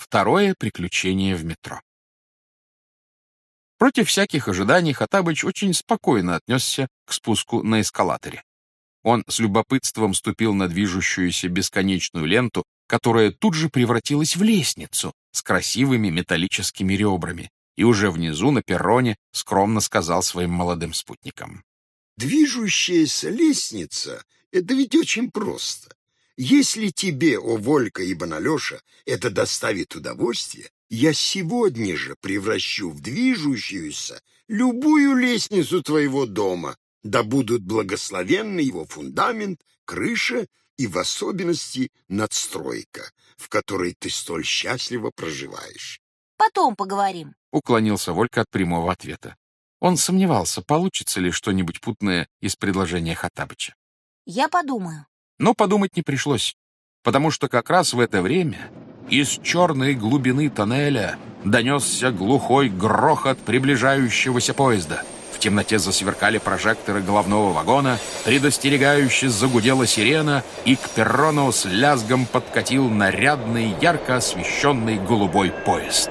Второе приключение в метро. Против всяких ожиданий Хоттабыч очень спокойно отнесся к спуску на эскалаторе. Он с любопытством ступил на движущуюся бесконечную ленту, которая тут же превратилась в лестницу с красивыми металлическими ребрами, и уже внизу на перроне скромно сказал своим молодым спутникам: «Движущаяся лестница — это ведь очень просто. Если тебе, о Волька и Боналеша, это доставит удовольствие, я сегодня же превращу в движущуюся любую лестницу твоего дома, да будут благословенны его фундамент, крыша и в особенности надстройка, в которой ты столь счастливо проживаешь». Потом поговорим. Уклонился Волька от прямого ответа. Он сомневался, получится ли что-нибудь путное из предложения Хоттабыча. Я подумаю. Но подумать не пришлось, потому что как раз в это время из черной глубины тоннеля донесся глухой грохот приближающегося поезда. В темноте засверкали прожекторы головного вагона, предостерегающе загудела сирена, и к перрону с лязгом подкатил нарядный, ярко освещенный голубой поезд.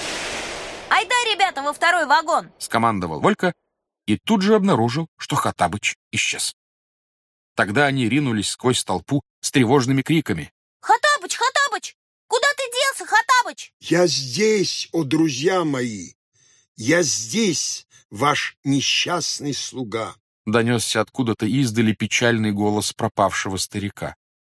«Айда, ребята, во второй вагон!» — скомандовал Волька и тут же обнаружил, что Хоттабыч исчез. Тогда они ринулись сквозь толпу с тревожными криками. «Хоттабыч, Хоттабыч! Куда ты делся, Хоттабыч?» «Я здесь, о друзья мои! Я здесь, ваш несчастный слуга!» Донесся откуда-то издали печальный голос пропавшего старика.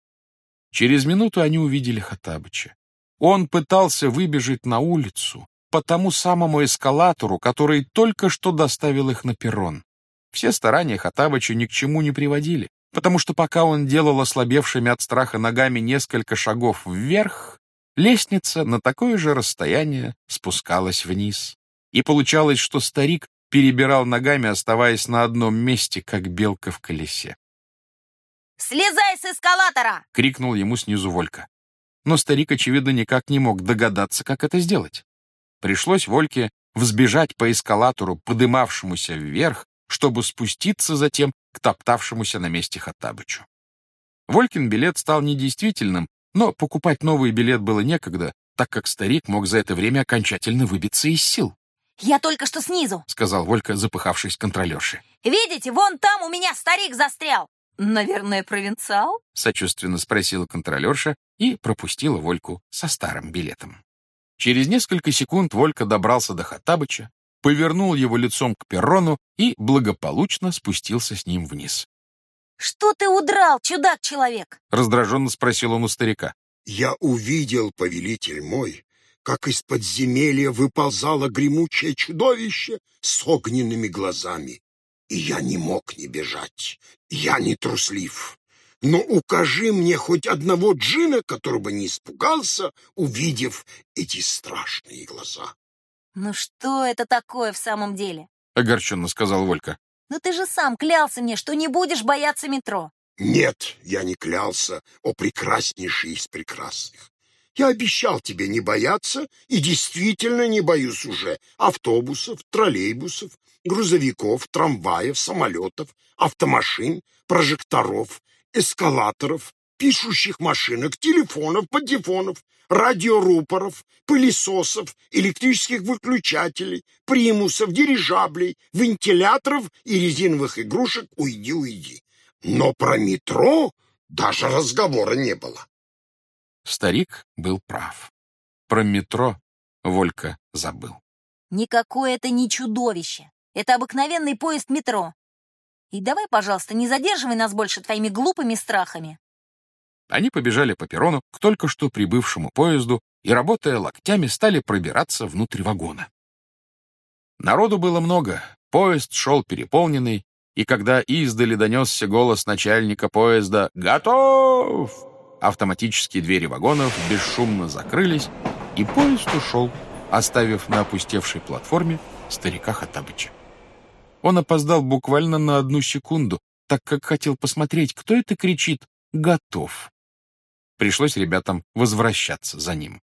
Через минуту они увидели Хоттабыча. Он пытался выбежать на улицу по тому самому эскалатору, который только что доставил их на перрон. Все старания Хоттабыча ни к чему не приводили, потому что пока он делал ослабевшими от страха ногами несколько шагов вверх, лестница на такое же расстояние спускалась вниз. И получалось, что старик перебирал ногами, оставаясь на одном месте, как белка в колесе. «Слезай с эскалатора!» — крикнул ему снизу Волька. Но старик, очевидно, никак не мог догадаться, как это сделать. Пришлось Вольке взбежать по эскалатору, подымавшемуся вверх, чтобы спуститься затем к топтавшемуся на месте Хоттабычу. Волькин билет стал недействительным, но покупать новый билет было некогда, так как старик мог за это время окончательно выбиться из сил. «Я только что снизу», — сказал Волька, запыхавшись контролерши. «Видите, вон там у меня старик застрял. Наверное, провинциал?» — сочувственно спросила контролерша и пропустила Вольку со старым билетом. Через несколько секунд Волька добрался до Хоттабыча, повернул его лицом к перрону и благополучно спустился с ним вниз. «Что ты удрал, чудак-человек?» — раздраженно спросил он у старика. «Я увидел, повелитель мой, как из подземелья выползало гремучее чудовище с огненными глазами. И я не мог не бежать. Я не труслив. Но укажи мне хоть одного джина, который бы не испугался, увидев эти страшные глаза». «Ну что это такое в самом деле?» — огорченно сказал Волька. «Ну ты же сам клялся мне, что не будешь бояться метро». «Нет, я не клялся, о прекраснейший из прекрасных. Я обещал тебе не бояться, и действительно не боюсь уже автобусов, троллейбусов, грузовиков, трамваев, самолетов, автомашин, прожекторов, эскалаторов, пишущих машинок, телефонов, патефонов, радиорупоров, пылесосов, электрических выключателей, примусов, дирижаблей, вентиляторов и резиновых игрушек «Уйди, уйди». Но про метро даже разговора не было. Старик был прав. Про метро Волька забыл. «Никакое это не чудовище. Это обыкновенный поезд метро. И давай, пожалуйста, не задерживай нас больше твоими глупыми страхами». Они побежали по перрону к только что прибывшему поезду и, работая локтями, стали пробираться внутрь вагона. Народу было много, поезд шел переполненный, и когда издали донесся голос начальника поезда «Готов!», автоматические двери вагонов бесшумно закрылись, и поезд ушел, оставив на опустевшей платформе старика Хоттабыча. Он опоздал буквально на 1 секунду, так как хотел посмотреть, кто это кричит «Готов!». Пришлось ребятам возвращаться за ним.